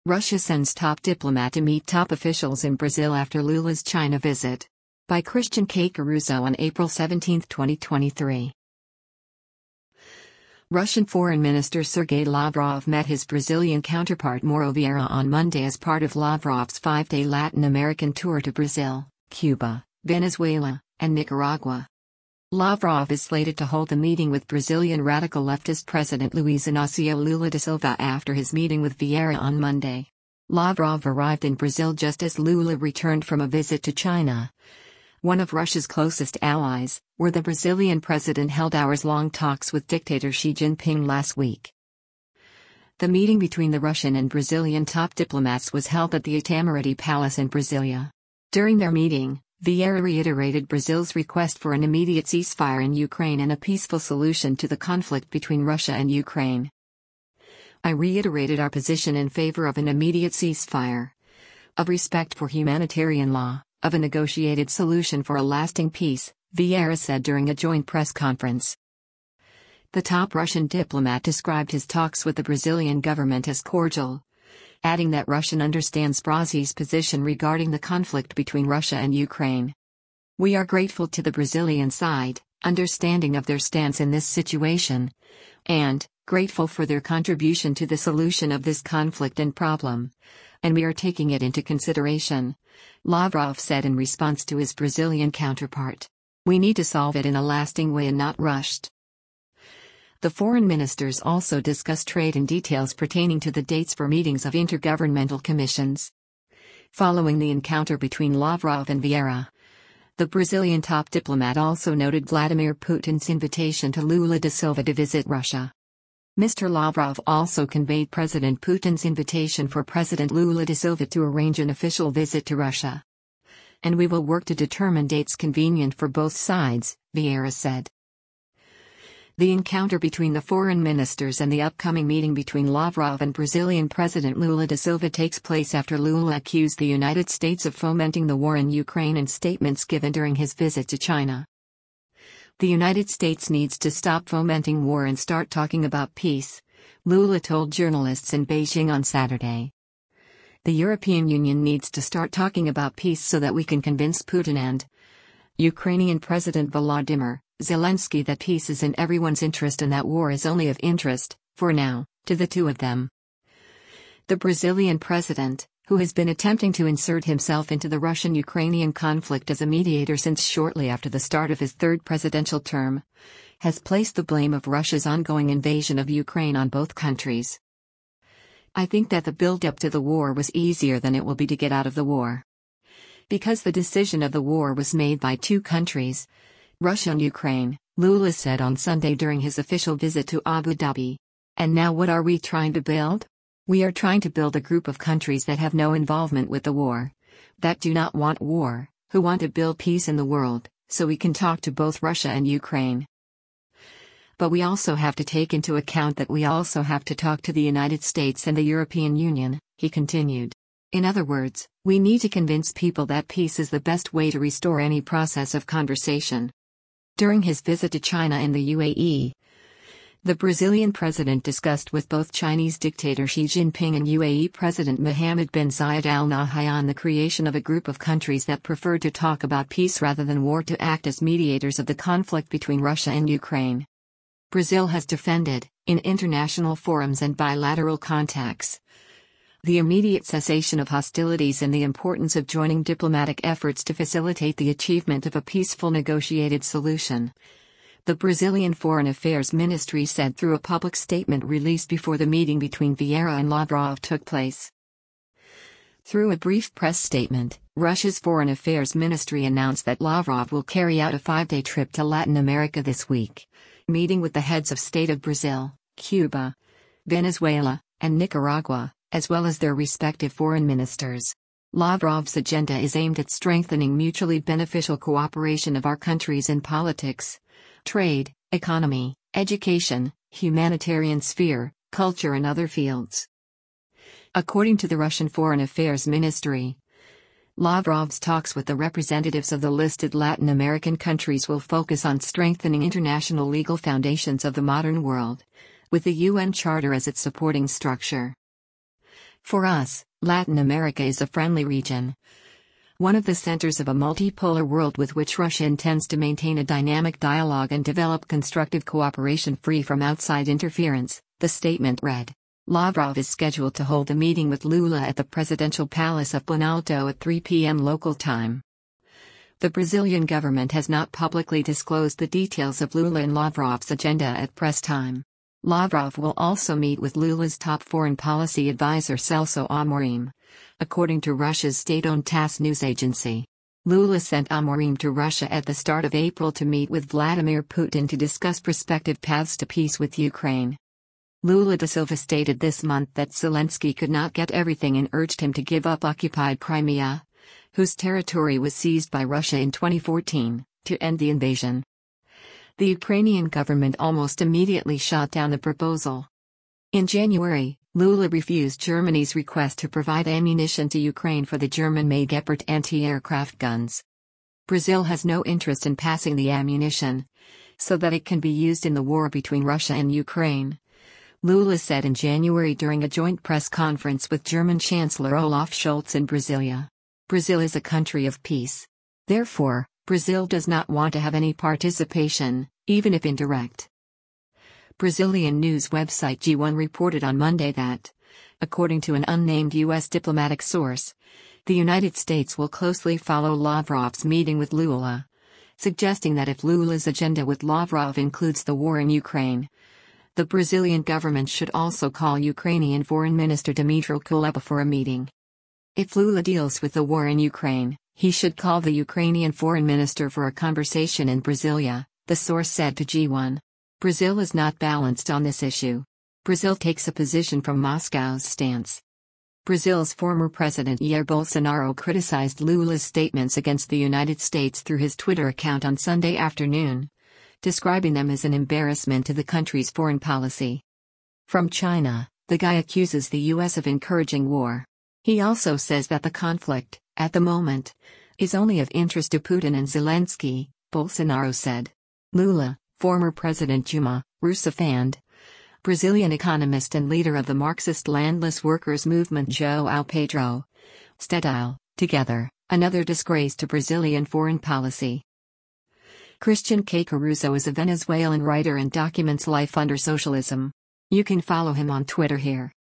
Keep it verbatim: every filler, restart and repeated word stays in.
Russia sends top diplomat to meet top officials in Brazil after Lula's China visit. By Christian K. Caruso on April seventeenth, twenty twenty-three. Russian Foreign Minister Sergei Lavrov met his Brazilian counterpart Mauro Vieira on Monday as part of Lavrov's five-day Latin American tour to Brazil, Cuba, Venezuela, and Nicaragua. Lavrov is slated to hold a meeting with Brazilian radical leftist President Luiz Inácio Lula da Silva after his meeting with Vieira on Monday. Lavrov arrived in Brazil just as Lula returned from a visit to China, one of Russia's closest allies, where the Brazilian president held hours-long talks with dictator Xi Jinping last week. The meeting between the Russian and Brazilian top diplomats was held at the Itamaraty Palace in Brasilia. During their meeting, Vieira reiterated Brazil's request for an immediate ceasefire in Ukraine and a peaceful solution to the conflict between Russia and Ukraine. I reiterated our position in favor of an immediate ceasefire, of respect for humanitarian law, of a negotiated solution for a lasting peace, Vieira said during a joint press conference. The top Russian diplomat described his talks with the Brazilian government as cordial, adding that Russia understands Brazil's position regarding the conflict between Russia and Ukraine. We are grateful to the Brazilian side, understanding of their stance in this situation, and grateful for their contribution to the solution of this conflict and problem, and we are taking it into consideration, Lavrov said in response to his Brazilian counterpart. We need to solve it in a lasting way and not rushed. The foreign ministers also discussed trade and details pertaining to the dates for meetings of intergovernmental commissions. Following the encounter between Lavrov and Vieira, the Brazilian top diplomat also noted Vladimir Putin's invitation to Lula da Silva to visit Russia. Mister Lavrov also conveyed President Putin's invitation for President Lula da Silva to arrange an official visit to Russia. And we will work to determine dates convenient for both sides, Vieira said. The encounter between the foreign ministers and the upcoming meeting between Lavrov and Brazilian President Lula da Silva takes place after Lula accused the United States of fomenting the war in Ukraine in statements given during his visit to China. The United States needs to stop fomenting war and start talking about peace, Lula told journalists in Beijing on Saturday. The European Union needs to start talking about peace so that we can convince Putin and Ukrainian President Volodymyr Zelensky that peace is in everyone's interest and that war is only of interest, for now, to the two of them. The Brazilian president, who has been attempting to insert himself into the Russian-Ukrainian conflict as a mediator since shortly after the start of his third presidential term, has placed the blame of Russia's ongoing invasion of Ukraine on both countries. I think that the build-up to the war was easier than it will be to get out of the war. Because the decision of the war was made by two countries, Russia and Ukraine, Lula said on Sunday during his official visit to Abu Dhabi. And now what are we trying to build? We are trying to build a group of countries that have no involvement with the war, that do not want war, who want to build peace in the world, so we can talk to both Russia and Ukraine. But we also have to take into account that we also have to talk to the United States and the European Union, he continued. In other words, we need to convince people that peace is the best way to restore any process of conversation. During his visit to China and the U A E, the Brazilian president discussed with both Chinese dictator Xi Jinping and U A E President Mohammed bin Zayed Al Nahyan the creation of a group of countries that prefer to talk about peace rather than war to act as mediators of the conflict between Russia and Ukraine. Brazil has defended, in international forums and bilateral contacts, the immediate cessation of hostilities and the importance of joining diplomatic efforts to facilitate the achievement of a peaceful negotiated solution, the Brazilian Foreign Affairs Ministry said through a public statement released before the meeting between Vieira and Lavrov took place. Through a brief press statement, Russia's Foreign Affairs Ministry announced that Lavrov will carry out a five-day trip to Latin America this week, meeting with the heads of state of Brazil, Cuba, Venezuela, and Nicaragua, as well as their respective foreign ministers. Lavrov's agenda is aimed at strengthening mutually beneficial cooperation of our countries in politics, trade, economy, education, humanitarian sphere, culture and other fields. According to the Russian Foreign Affairs Ministry, Lavrov's talks with the representatives of the listed Latin American countries will focus on strengthening international legal foundations of the modern world, with the U N Charter as its supporting structure. For us, Latin America is a friendly region. One of the centers of a multipolar world with which Russia intends to maintain a dynamic dialogue and develop constructive cooperation free from outside interference, the statement read. Lavrov is scheduled to hold a meeting with Lula at the presidential palace of Planalto at three p m local time. The Brazilian government has not publicly disclosed the details of Lula and Lavrov's agenda at press time. Lavrov will also meet with Lula's top foreign policy advisor Celso Amorim, according to Russia's state-owned TASS news agency. Lula sent Amorim to Russia at the start of April to meet with Vladimir Putin to discuss prospective paths to peace with Ukraine. Lula da Silva stated this month that Zelensky could not get everything and urged him to give up occupied Crimea, whose territory was seized by Russia in twenty fourteen, to end the invasion. The Ukrainian government almost immediately shot down the proposal. In January, Lula refused Germany's request to provide ammunition to Ukraine for the German-made Gepard anti-aircraft guns. Brazil has no interest in passing the ammunition, so that it can be used in the war between Russia and Ukraine, Lula said in January during a joint press conference with German Chancellor Olaf Scholz in Brasilia. Brazil is a country of peace. Therefore, Brazil does not want to have any participation, even if indirect. Brazilian news website G one reported on Monday that, according to an unnamed U S diplomatic source, the United States will closely follow Lavrov's meeting with Lula, suggesting that if Lula's agenda with Lavrov includes the war in Ukraine, the Brazilian government should also call Ukrainian Foreign Minister Dmytro Kuleba for a meeting. If Lula deals with the war in Ukraine, he should call the Ukrainian Foreign Minister for a conversation in Brasilia, the source said to G one. Brazil is not balanced on this issue. Brazil takes a position from Moscow's stance. Brazil's former president Jair Bolsonaro criticized Lula's statements against the United States through his Twitter account on Sunday afternoon, describing them as an embarrassment to the country's foreign policy. From China, the guy accuses the U S of encouraging war. He also says that the conflict, at the moment, is only of interest to Putin and Zelensky, Bolsonaro said. Lula, former President Dilma Rousseff and Brazilian economist and leader of the Marxist landless workers' movement João Pedro Stedile, together, another disgrace to Brazilian foreign policy. Christian K. Caruso is a Venezuelan writer and documents life under socialism. You can follow him on Twitter here.